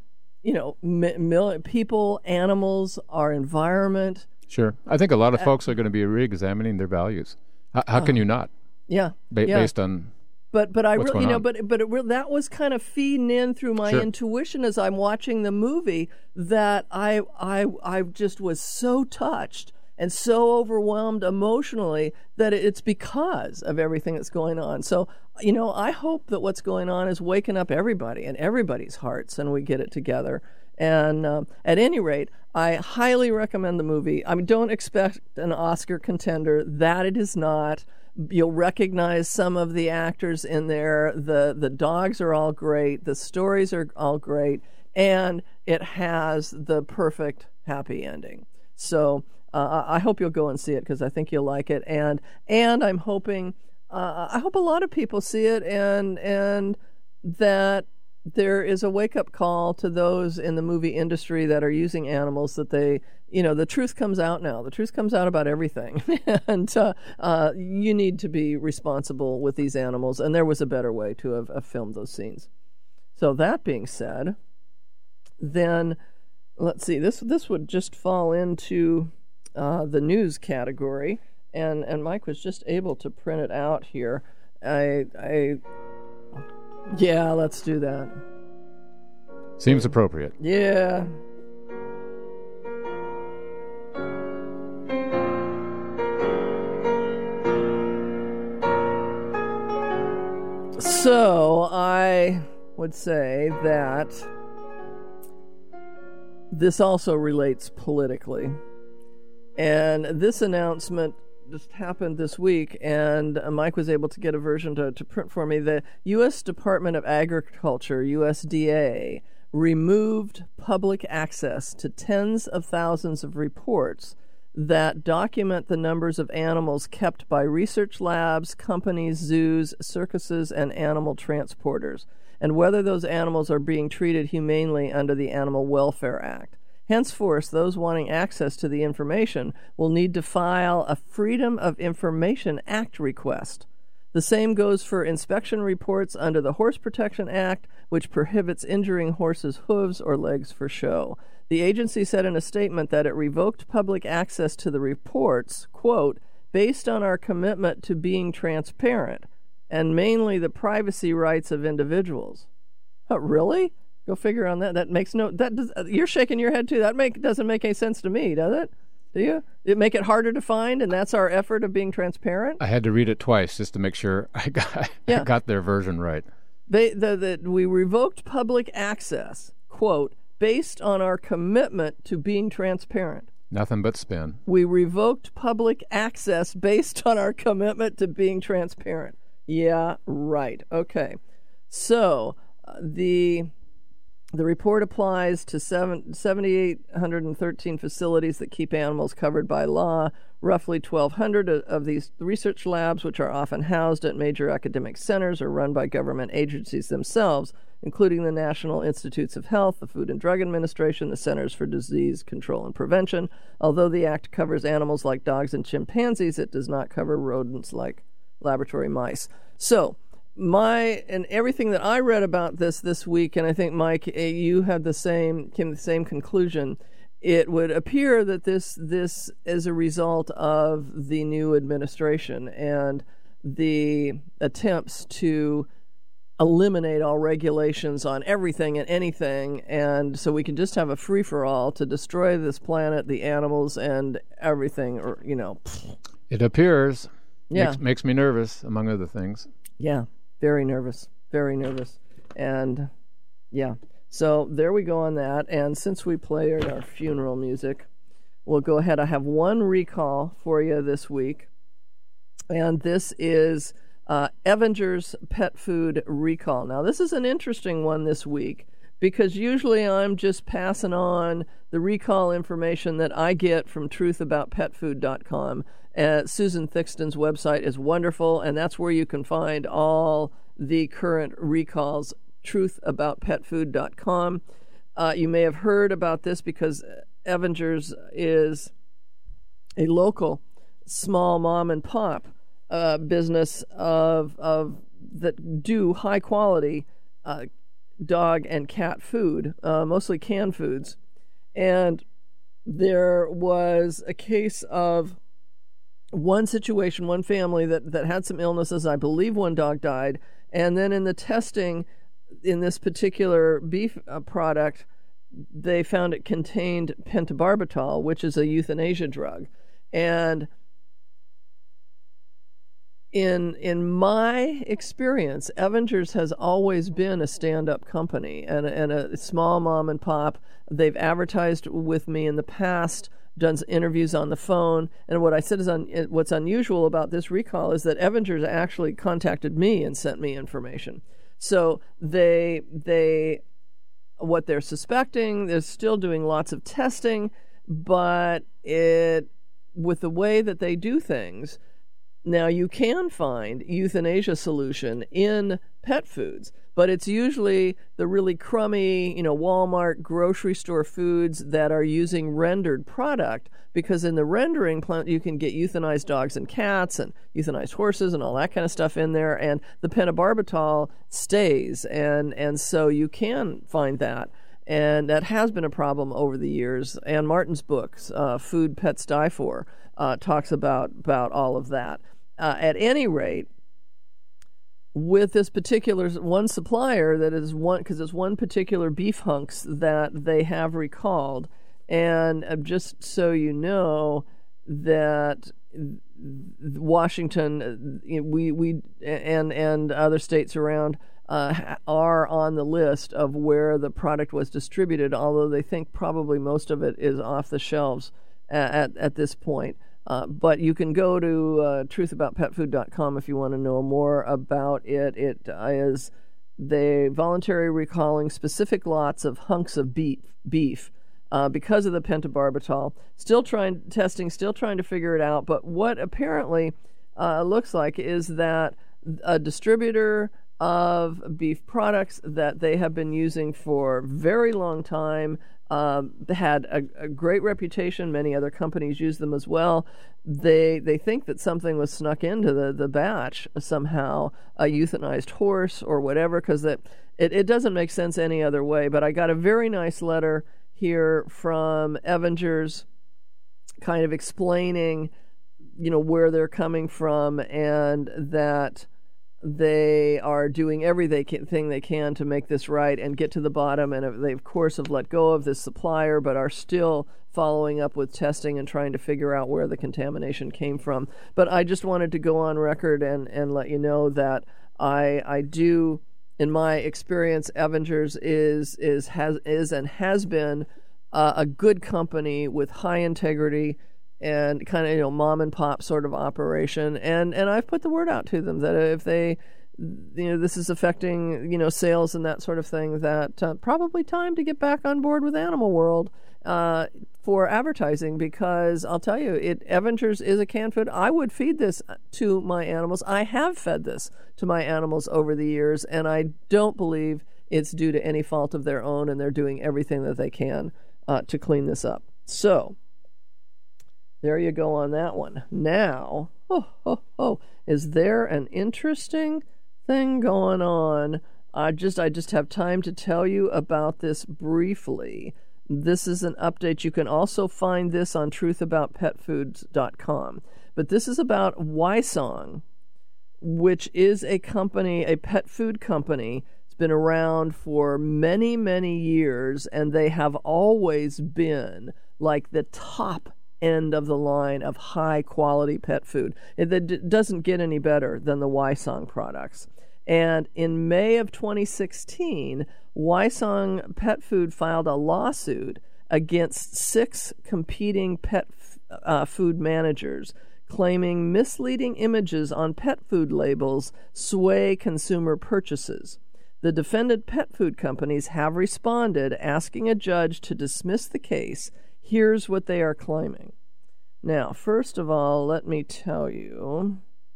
people, animals, our environment. Sure. I think a lot of folks are going to be re-examining their values. How can you not? Yeah. Based on... But I really, that was kind of feeding in through my intuition as I'm watching the movie, that I just was so touched and so overwhelmed emotionally that it's because of everything that's going on. So, I hope that what's going on is waking up everybody and everybody's hearts, and we get it together. And at any rate, I highly recommend the movie. Don't expect an Oscar contender. That it is not. You'll recognize some of the actors in there. The dogs are all great. The stories are all great. And it has the perfect happy ending. So I hope you'll go and see it because I think you'll like it. And I'm hoping, I hope a lot of people see it and that there is a wake-up call to those in the movie industry that are using animals, that they, the truth comes out now. The truth comes out about everything. And you need to be responsible with these animals, and there was a better way to have filmed those scenes. So that being said, then let's see, this would just fall into the news category, and Mike was just able to print it out here. Yeah, let's do that. Seems appropriate. Yeah. So I would say that this also relates politically. And this announcement just happened this week, and Mike was able to get a version to print for me. The U.S. Department of Agriculture, USDA, removed public access to tens of thousands of reports that document the numbers of animals kept by research labs, companies, zoos, circuses, and animal transporters, and whether those animals are being treated humanely under the Animal Welfare Act. Henceforth, those wanting access to the information will need to file a Freedom of Information Act request. The same goes for inspection reports under the Horse Protection Act, which prohibits injuring horses' hooves or legs for show. The agency said in a statement that it revoked public access to the reports, quote, based on our commitment to being transparent and mainly the privacy rights of individuals. Oh, really? Go figure on that. That makes no... You're shaking your head, too. That doesn't make any sense to me, does it? Do you? It make it harder to find, and that's our effort of being transparent? I had to read it twice just to make sure I got their version right. We revoked public access, quote, based on our commitment to being transparent. Nothing but spin. We revoked public access based on our commitment to being transparent. Yeah, right. Okay. So the report applies to 7,813 facilities that keep animals covered by law. Roughly 1,200 of these research labs, which are often housed at major academic centers, are run by government agencies themselves, including the National Institutes of Health, the Food and Drug Administration, the Centers for Disease Control and Prevention. Although the act covers animals like dogs and chimpanzees, it does not cover rodents like laboratory mice. So, and everything that I read about this week, and I think, Mike, you had came to the same conclusion. It would appear that this is a result of the new administration and the attempts to eliminate all regulations on everything and anything, and so we can just have a free-for-all to destroy this planet, the animals, and everything, or, It appears. Yeah. Makes me nervous, among other things. Yeah, very nervous, very nervous. And, yeah, so there we go on that. And since we played our funeral music, we'll go ahead. I have one recall for you this week, and this is Evinger's pet food recall. Now, this is an interesting one this week because usually I'm just passing on the recall information that I get from truthaboutpetfood.com. Susan Thixton's website is wonderful, and that's where you can find all the current recalls, truthaboutpetfood.com. You may have heard about this because Evinger's is a local small mom and pop business of that do high quality dog and cat food, mostly canned foods. And there was a case of one situation, one family that had some illnesses. I believe one dog died. And then in the testing in this particular beef product, they found it contained pentobarbital, which is a euthanasia drug. And in my experience, Evinger's has always been a stand-up company and a small mom and pop. They've advertised with me in the past, done interviews on the phone, and what I said is what's unusual about this recall is that Evinger's actually contacted me and sent me information. So what they're suspecting, they're still doing lots of testing, but with the way that they do things. Now, you can find euthanasia solution in pet foods, but it's usually the really crummy, Walmart grocery store foods that are using rendered product, because in the rendering plant you can get euthanized dogs and cats and euthanized horses and all that kind of stuff in there, and the pentobarbital stays, and so you can find that. And that has been a problem over the years. Ann Martin's books, Food Pets Die For, talks about all of that. At any rate, with this particular one supplier that is one, because it's one particular beef hunks that they have recalled, and just so you know that Washington, we and other states around are on the list of where the product was distributed, although they think probably most of it is off the shelves at this point. But you can go to truthaboutpetfood.com if you want to know more about it. It is they voluntarily recalling specific lots of hunks of beef because of the pentobarbital. Still trying to figure it out. But what apparently looks like is that a distributor of beef products that they have been using for a very long time, had a great reputation. Many other companies use them as well. They think that something was snuck into the batch somehow, a euthanized horse or whatever, because it doesn't make sense any other way. But I got a very nice letter here from Evangers kind of explaining, where they're coming from, and that they are doing everything they can to make this right and get to the bottom. And they, of course, have let go of this supplier, but are still following up with testing and trying to figure out where the contamination came from. But I just wanted to go on record and let you know that I do, in my experience, Evangers has been a good company with high integrity and kind of, mom and pop sort of operation. And I've put the word out to them that if they, this is affecting, sales and that sort of thing, that probably time to get back on board with Animal World for advertising, because I'll tell you, Evangers is a canned food. I would feed this to my animals. I have fed this to my animals over the years, and I don't believe it's due to any fault of their own, and they're doing everything that they can to clean this up. So there you go on that one. Now, is there an interesting thing going on? I just have time to tell you about this briefly. This is an update. You can also find this on truthaboutpetfoods.com. But this is about Wysong, which is a company, a pet food company. It's been around for many, many years, and they have always been like the top end of the line of high quality pet food. It doesn't get any better than the Wysong products. And in May of 2016, Wysong Pet Food filed a lawsuit against 6 competing pet food managers, claiming misleading images on pet food labels sway consumer purchases. The defendant pet food companies have responded, asking a judge to dismiss the case. Here's what they are claiming. Now, first of all, let me tell you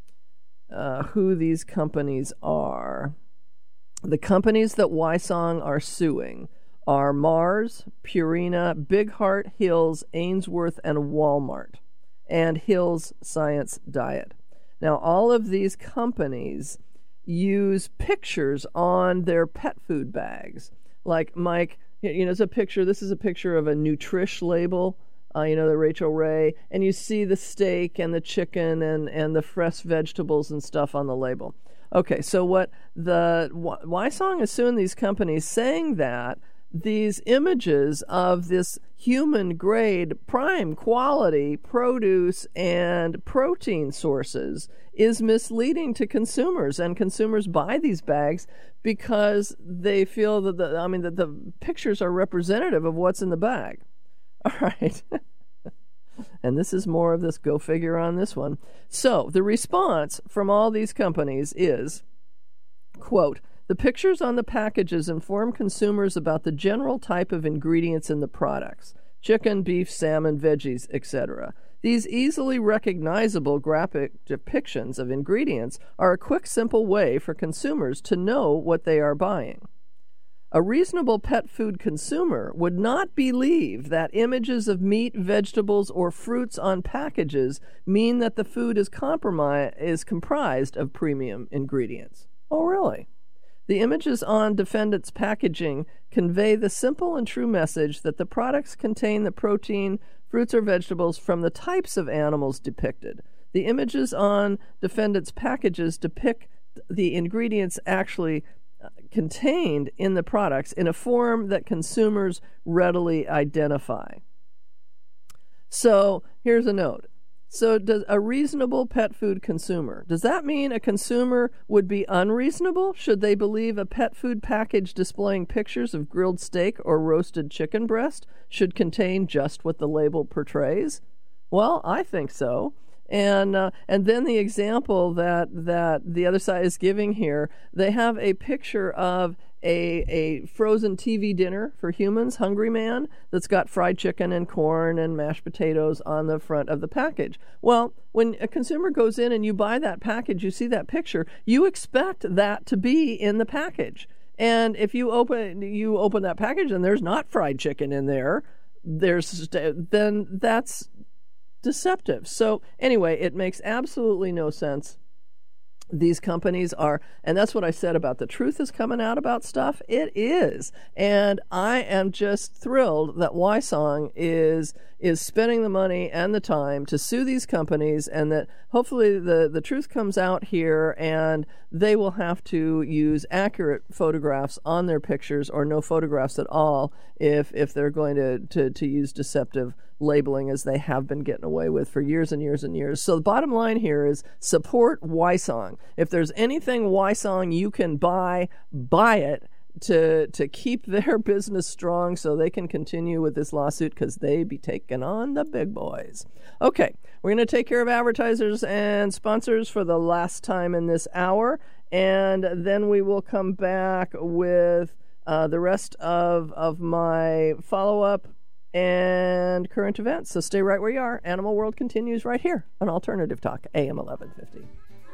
who these companies are. The companies that Wysong are suing are Mars, Purina, Big Heart, Hills, Ainsworth, and Walmart, and Hills Science Diet. Now, all of these companies use pictures on their pet food bags. Like, Mike, it's a picture. This is a picture of a Nutrish label, the Rachel Ray, and you see the steak and the chicken and the fresh vegetables and stuff on the label. Okay, so what the Wysong is suing these companies, saying that these images of this human-grade, prime quality produce and protein sources is misleading to consumers, and consumers buy these bags because they feel that the pictures are representative of what's in the bag. All right. And this is more of this go figure on this one. So the response from all these companies is, quote, "The pictures on the packages inform consumers about the general type of ingredients in the products: chicken, beef, salmon, veggies, etc. These easily recognizable graphic depictions of ingredients are a quick, simple way for consumers to know what they are buying. A reasonable pet food consumer would not believe that images of meat, vegetables, or fruits on packages mean that the food is comprised of premium ingredients." Oh, really? The images on defendants' packaging convey the simple and true message that the products contain the protein, fruits, or vegetables from the types of animals depicted. The images on defendants' packages depict the ingredients actually contained in the products in a form that consumers readily identify. So here's a note. So does a reasonable pet food consumer, does that mean a consumer would be unreasonable? Should they believe a pet food package displaying pictures of grilled steak or roasted chicken breast should contain just what the label portrays? Well, I think so. And then the example that the other side is giving here, they have a picture of a frozen TV dinner for humans, Hungry Man, that's got fried chicken and corn and mashed potatoes on the front of the package. Well, when a consumer goes in and you buy that package, you see that picture, you expect that to be in the package. And if you open that package and there's not fried chicken in there, then that's deceptive. So anyway, it makes absolutely no sense. These companies are, and that's what I said about the truth is coming out about stuff. It is. And I am just thrilled that Wysong is spending the money and the time to sue these companies, and that hopefully the truth comes out here and they will have to use accurate photographs on their pictures or no photographs at all if they're going to use deceptive labeling, as they have been getting away with for years and years and years. So the bottom line here is support Wysong. If there's anything Wysong you can buy it to keep their business strong so they can continue with this lawsuit, because they be taking on the big boys. Okay, we're going to take care of advertisers and sponsors for the last time in this hour, and then we will come back with the rest of my follow-up and current events. So stay right where you are. Animal World continues right here on Alternative Talk, AM 1150.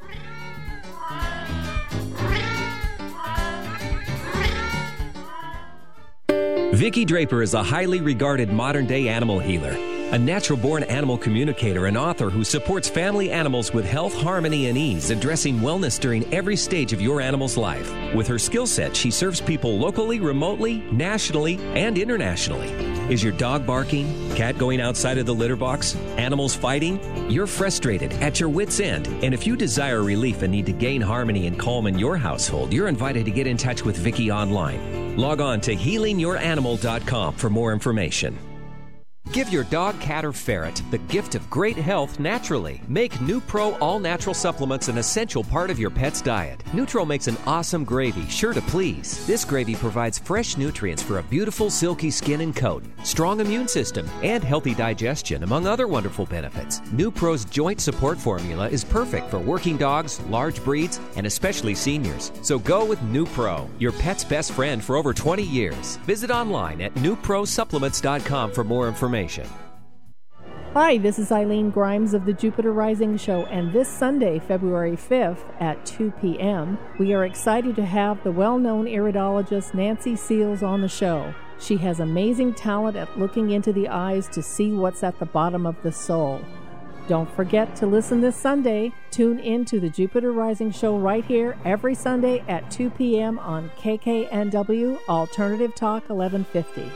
Vicki Draper is a highly regarded modern-day animal healer, a natural-born animal communicator and author who supports family animals with health, harmony, and ease, addressing wellness during every stage of your animal's life. With her skill set, she serves people locally, remotely, nationally, and internationally. Is your dog barking? Cat going outside of the litter box? Animals fighting? You're frustrated, at your wit's end, and if you desire relief and need to gain harmony and calm in your household, you're invited to get in touch with Vicki online. Log on to healingyouranimal.com for more information. Give your dog, cat, or ferret the gift of great health naturally. Make NuPro all-natural supplements an essential part of your pet's diet. Nutro makes an awesome gravy, sure to please. This gravy provides fresh nutrients for a beautiful, silky skin and coat, strong immune system, and healthy digestion, among other wonderful benefits. NuPro's joint support formula is perfect for working dogs, large breeds, and especially seniors. So go with NuPro, your pet's best friend for over 20 years. Visit online at NuProSupplements.com for more information. Hi, this is Eileen Grimes of the Jupiter Rising Show, and this Sunday, February 5th at 2 p.m., we are excited to have the well-known iridologist Nancy Seals on the show. She has amazing talent at looking into the eyes to see what's at the bottom of the soul. Don't forget to listen this Sunday. Tune in to the Jupiter Rising Show right here every Sunday at 2 p.m. on KKNW Alternative Talk 1150.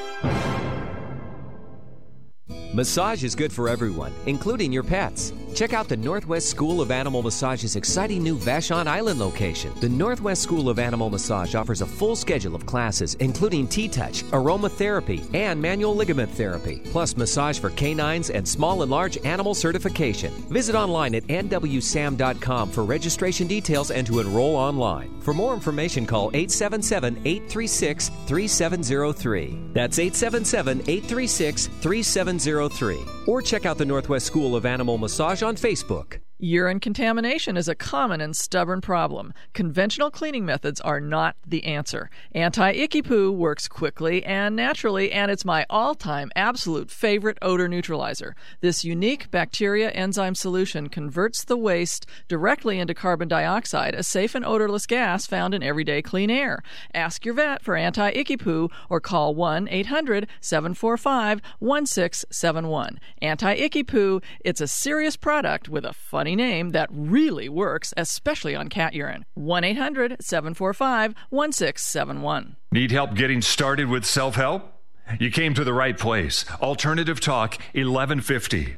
Massage is good for everyone, including your pets. Check out the Northwest School of Animal Massage's exciting new Vashon Island location. The Northwest School of Animal Massage offers a full schedule of classes, including T-Touch, aromatherapy, and manual ligament therapy, plus massage for canines and small and large animal certification. Visit online at nwsam.com for registration details and to enroll online. For more information, call 877-836-3703. That's 877-836-3703. Or check out the Northwest School of Animal Massage on Facebook. Urine contamination is a common and stubborn problem. Conventional cleaning methods are not the answer. Anti-Icky Poo works quickly and naturally, and it's my all-time absolute favorite odor neutralizer. This unique bacteria enzyme solution converts the waste directly into carbon dioxide, a safe and odorless gas found in everyday clean air. Ask your vet for Anti-Icky Poo or call 1-800-745-1671. Anti-Icky Poo, it's a serious product with a funny name that really works, especially on cat urine. 1-800-745-1671. Need help getting started with self-help? You came to the right place. Alternative Talk 1150.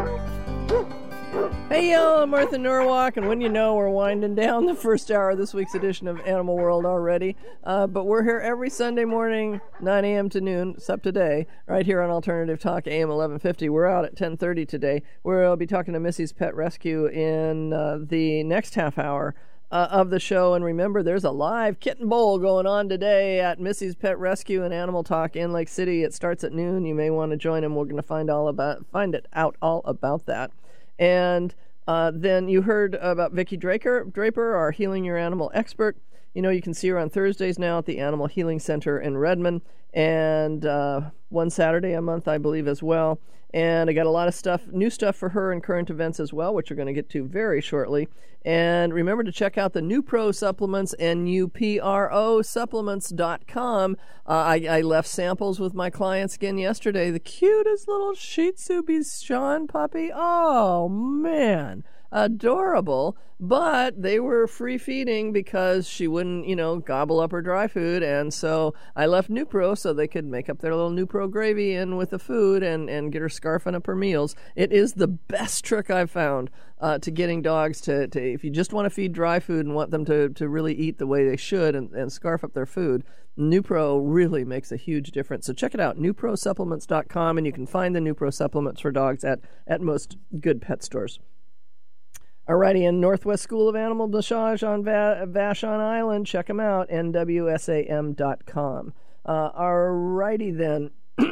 Hey y'all, I'm Martha Norwalk, and when you know, we're winding down the first hour of this week's edition of Animal World already. But we're here every Sunday morning, 9 a.m. to noon, except today, right here on Alternative Talk, AM 1150. We're out at 10:30 today, where I'll be talking to Missy's Pet Rescue in the next half hour of the show. And remember, there's a live kitten bowl going on today at Missy's Pet Rescue and Animal Talk in Lake City. It starts at noon. You may want to join them. We're going to find out all about that. And then you heard about Vicki Draper, our Healing Your Animal expert. You can see her on Thursdays now at the Animal Healing Center in Redmond, and one Saturday a month, I believe, as well. And I got a lot of new stuff for her and current events as well, which we're going to get to very shortly. And remember to check out the NuPro supplements, NuPro supplements.com. I left samples with my clients again yesterday. The cutest little Shih Tzu Bichon puppy. Oh, man. Adorable, but they were free feeding because she wouldn't, gobble up her dry food, and so I left NuPro so they could make up their little NuPro gravy in with the food and get her scarfing up her meals. It is the best trick I've found to getting dogs to if you just want to feed dry food and want them to really eat the way they should and scarf up their food, NuPro really makes a huge difference. So check it out, NuProSupplements.com, and you can find the NuPro supplements for dogs at most good pet stores. Alrighty, in Northwest School of Animal Massage on Vashon Island. Check them out, nwsam.com. Alrighty then.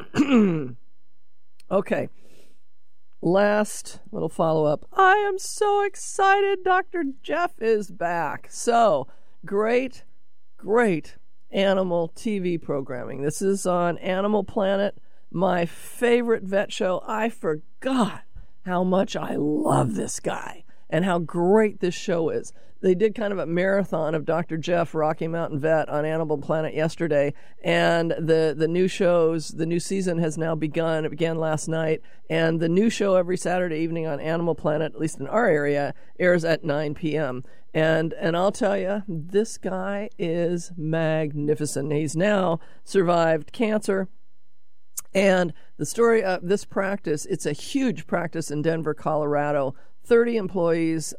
Okay. Last little follow-up. I am so excited. Dr. Jeff is back. So, great animal TV programming. This is on Animal Planet, my favorite vet show. I forgot how much I love this guy and how great this show is. They did kind of a marathon of Dr. Jeff, Rocky Mountain Vet, on Animal Planet yesterday, and the new shows, the new season has now begun. It began last night, and the new show every Saturday evening on Animal Planet, at least in our area, airs at 9 p.m. And I'll tell you, this guy is magnificent. He's now survived cancer. And the story of this practice, it's a huge practice in Denver, Colorado. 30 employees,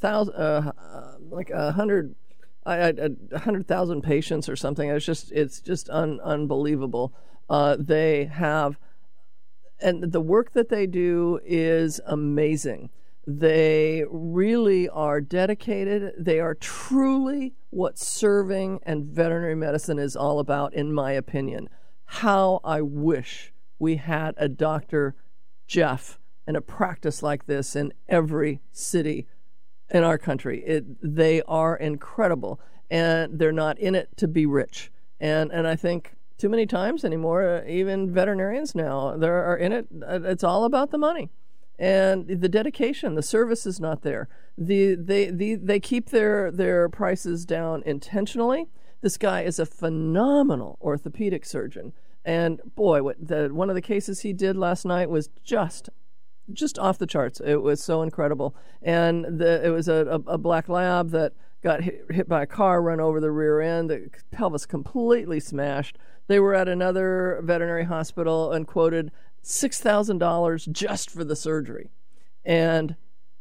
100,000 patients or something. It's just unbelievable. They have, and the work that they do is amazing. They really are dedicated. They are truly what serving and veterinary medicine is all about, in my opinion. How I wish we had a Dr. Jeff and a practice like this in every city in our country. They are incredible, and they're not in it to be rich. And I think too many times anymore, even veterinarians now, they are in it. It's all about the money and the dedication. The service is not there. They keep their prices down intentionally. This guy is a phenomenal orthopedic surgeon, and boy, one of the cases he did last night was just off the charts. It was so incredible. And it was a black lab that got hit by a car, run over the rear end, the pelvis completely smashed. They were at another veterinary hospital and quoted $6,000 just for the surgery. And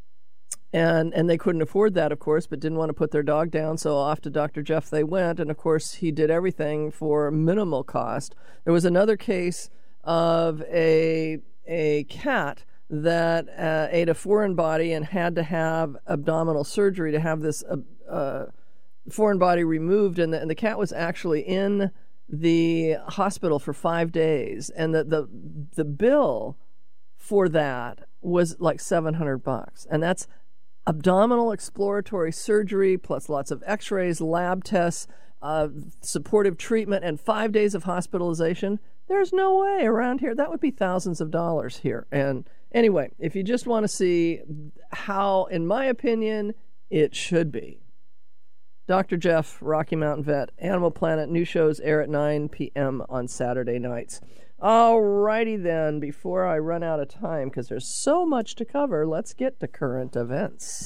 they couldn't afford that, of course, but didn't want to put their dog down, so off to Dr. Jeff they went, and of course he did everything for minimal cost. There was another case of a cat that ate a foreign body and had to have abdominal surgery to have this foreign body removed, and the cat was actually in the hospital for 5 days, and the bill for that was like $700, and that's abdominal exploratory surgery plus lots of x-rays, lab tests, supportive treatment, and 5 days of hospitalization. There's no way around here. That would be thousands of dollars here. And anyway, if you just want to see how, in my opinion, it should be, Dr. Jeff, Rocky Mountain Vet, Animal Planet, new shows air at 9 p.m. on Saturday nights. Alrighty then, before I run out of time, because there's so much to cover, let's get to current events.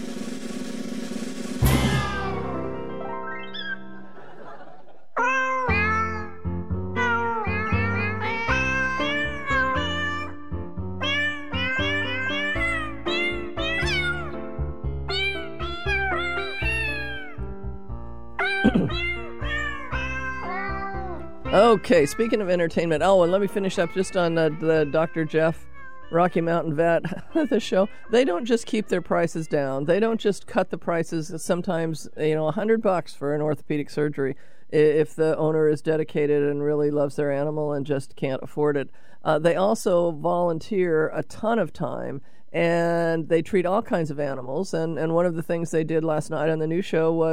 Okay, speaking of entertainment, and let me finish up just on the Dr. Jeff, Rocky Mountain Vet, the show. They don't just keep their prices down. They don't just cut the prices, sometimes, $100 for an orthopedic surgery if the owner is dedicated and really loves their animal and just can't afford it. They also volunteer a ton of time, and they treat all kinds of animals. And one of the things they did last night on the new show was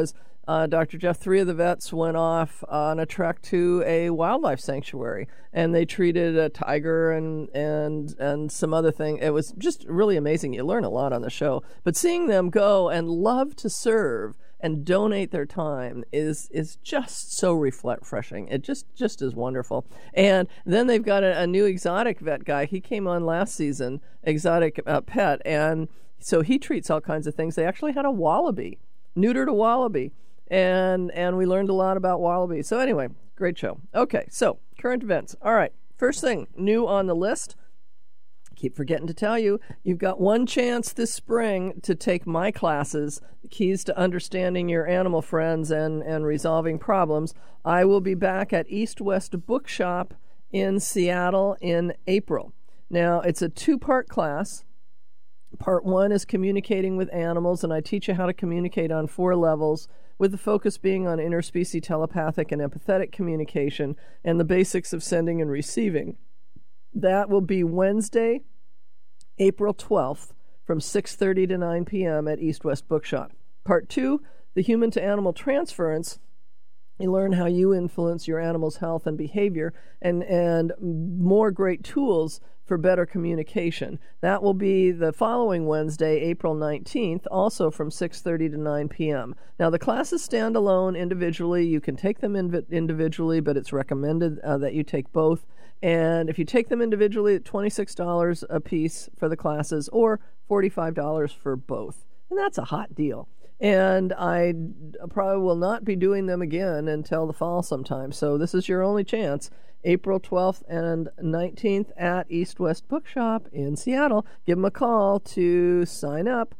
Dr. Jeff, 3 of the vets went off on a trek to a wildlife sanctuary, and they treated a tiger and some other thing. It was just really amazing. You learn a lot on the show. But seeing them go and love to serve and donate their time is just so refreshing. It just is wonderful. And then they've got a new exotic vet guy. He came on last season, exotic pet, and so he treats all kinds of things. They actually had a wallaby, neutered a wallaby, and we learned a lot about wallabies. So anyway, great show. Okay, so current events. All right, first thing new on the list. Keep forgetting to tell you, you've got one chance this spring to take my classes, Keys to Understanding Your Animal Friends and Resolving Problems. I will be back at East West Bookshop in Seattle in April. Now, it's a 2-part class. Part 1 is communicating with animals, and I teach you how to communicate on 4 levels, with the focus being on interspecies telepathic and empathetic communication and the basics of sending and receiving. That will be Wednesday, April 12th, from 6:30 to 9 p.m. at East West Bookshop. Part 2, the human-to-animal transference. You learn how you influence your animal's health and behavior, and more great tools for better communication. That will be the following Wednesday, April 19th, also from 6:30 to 9 p.m. Now, the classes stand alone individually. You can take them individually, but it's recommended that you take both. And if you take them individually, it's $26 a piece for the classes or $45 for both. And that's a hot deal. And I probably will not be doing them again until the fall sometime. So this is your only chance. April 12th and 19th at East West Bookshop in Seattle. Give them a call to sign up,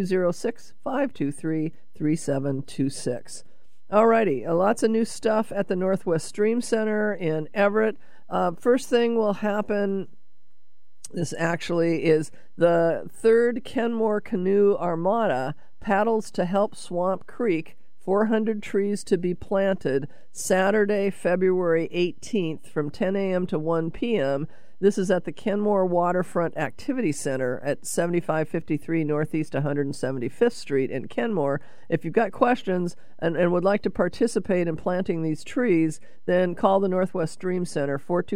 206-523-3726. All righty, lots of new stuff at the Northwest Stream Center in Everett. First thing will happen, this actually is the 3rd Kenmore Canoe Armada paddles to help Swamp Creek, 400 trees to be planted, Saturday, February 18th from 10 a.m. to 1 p.m. This is at the Kenmore Waterfront Activity Center at 7553 Northeast 175th Street in Kenmore. If you've got questions and would like to participate in planting these trees, then call the Northwest Stream Center,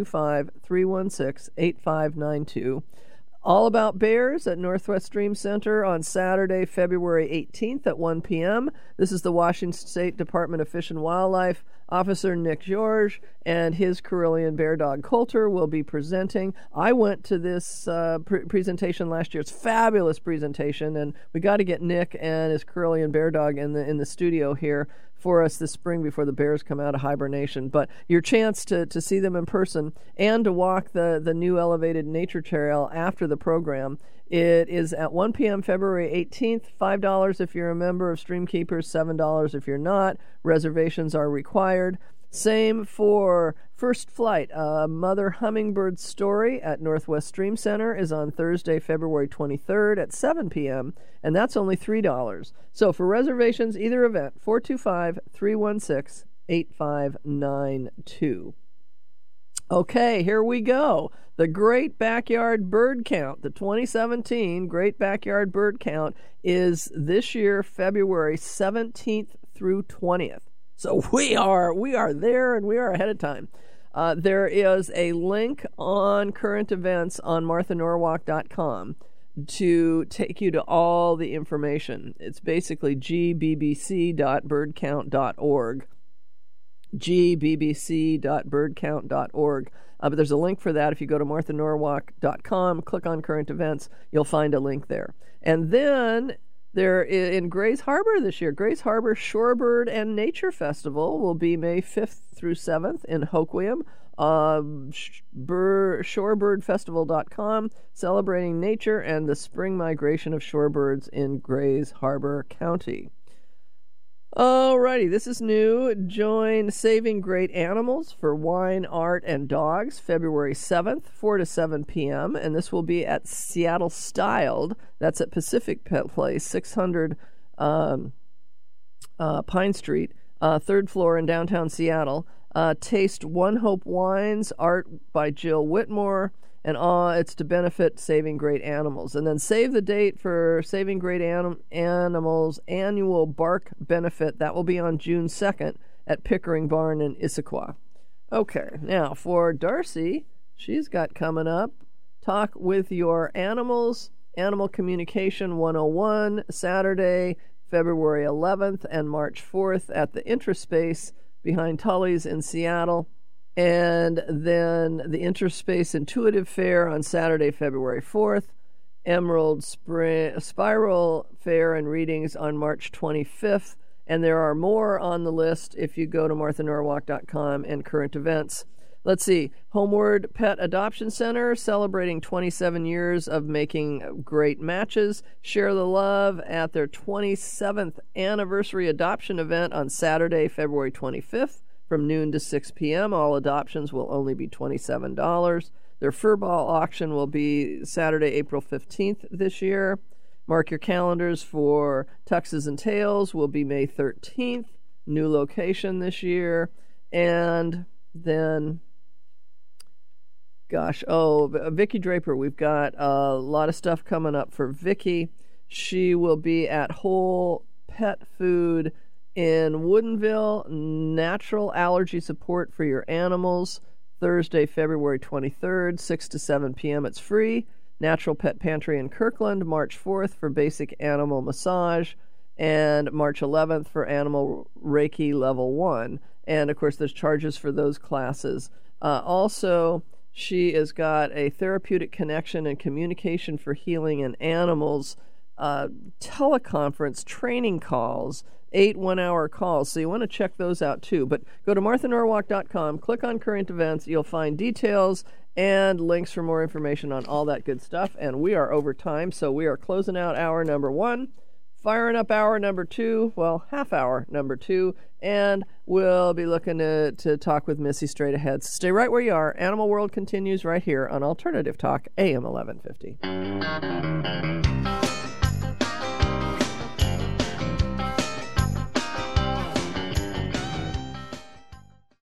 425-316-8592. All About Bears at Northwest Stream Center on Saturday, February 18th at 1 p.m. This is the Washington State Department of Fish and Wildlife. Officer Nick George and his Karelian bear dog Coulter will be presenting. I went to this presentation last year. It's a fabulous presentation, and we got to get Nick and his Karelian bear dog in the studio here for us this spring before the bears come out of hibernation. But your chance to see them in person and to walk the new elevated nature trail after the program, it is at 1 p.m. February 18th, $5 if you're a member of Stream Keepers, $7 if you're not. Reservations are required. Same for First Flight. Mother Hummingbird Story at Northwest Stream Center is on Thursday, February 23rd at 7 p.m., and that's only $3. So for reservations, either event, 425-316-8592. Okay, here we go. The Great Backyard Bird Count, the 2017 Great Backyard Bird Count, is this year, February 17th through 20th. So we are there, and we are ahead of time. There is a link on current events on marthanorwalk.com to take you to all the information. It's basically gbbc.birdcount.org. gbbc.birdcount.org. But there's a link for that. If you go to marthanorwalk.com, click on current events, you'll find a link there. And then there in Grays Harbor this year, Grays Harbor Shorebird and Nature Festival will be May 5th through 7th in Hoquiam. Shorebirdfestival.com, celebrating nature and the spring migration of shorebirds in Grays Harbor County. Alrighty, this is new. Join Saving Great Animals for Wine, Art, and Dogs, February 7th, 4 to 7 p.m., and this will be at Seattle Styled. That's at Pacific Pet Place, 600 Pine Street, 3rd floor in downtown Seattle. Taste One Hope Wines, art by Jill Whitmore, And it's to benefit Saving Great Animals. And then save the date for Saving Great Animals annual bark benefit. That will be on June 2nd at Pickering Barn in Issaquah. Okay, now for Darcy, she's got coming up Talk with Your Animals, Animal Communication 101, Saturday, February 11th and March 4th at the Intraspace behind Tully's in Seattle. And then the Interspace Intuitive Fair on Saturday, February 4th. Emerald Spiral Fair and readings on March 25th. And there are more on the list if you go to marthanorwalk.com and current events. Let's see. Homeward Pet Adoption Center, celebrating 27 years of making great matches. Share the love at their 27th anniversary adoption event on Saturday, February 25th. From noon to 6 p.m., all adoptions will only be $27. Their furball auction will be Saturday, April 15th this year. Mark your calendars for Tuxes and Tails will be May 13th. New location this year. And then, Vicki Draper. We've got a lot of stuff coming up for Vicki. She will be at Whole Pet Food in Woodinville, natural allergy support for your animals, Thursday, February 23rd, 6 to 7 p.m. It's free. Natural Pet Pantry in Kirkland, March 4th for basic animal massage, and March 11th for animal Reiki level 1. And, of course, there's charges for those classes. Also, she has got a therapeutic connection and communication for healing in animals teleconference training calls, 8 one-hour calls. So you want to check those out too. But go to marthanorwalk.com, click on current events. You'll find details and links for more information on all that good stuff. And we are over time, so we are closing out hour number 1, firing up hour number 2, half hour number 2, and we'll be looking to talk with Missy straight ahead. So stay right where you are. Animal World continues right here on Alternative Talk, AM 1150.